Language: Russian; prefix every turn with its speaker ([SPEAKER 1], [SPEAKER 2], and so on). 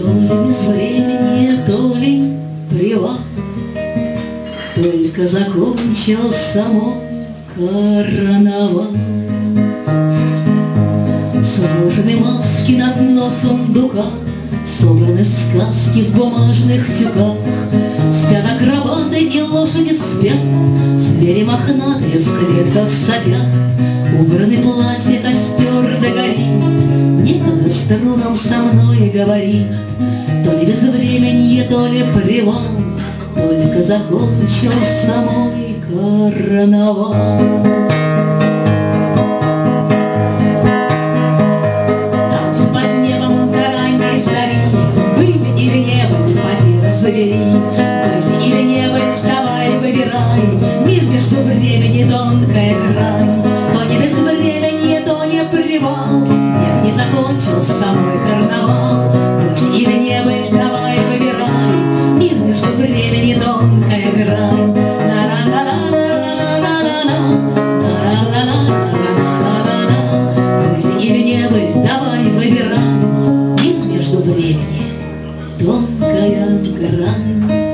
[SPEAKER 1] То ли безвременье, то ли привал, только закончился мой карнавал. Сложены маски на дно сундука, собраны сказки в бумажных тюках. Спят акробаты и лошади спят, звери мохнатые в клетках сопят. Убраны платья, костер догорит, некогда струнам со мной говорит. То ли безвременье, то ли привал, только закончился мой карнавал. Танцы под небом до ранней зари, были или не были, поди разбери. Были или не были, давай выбирай, мир между времени тонкая грань. То не безвременье, то не привал, нет, не закончился мой карнавал. Были или не были, давай выбирай, мир между времени тонкая грань. Были или не были, давай выбирай, мир между времени тонкая грань.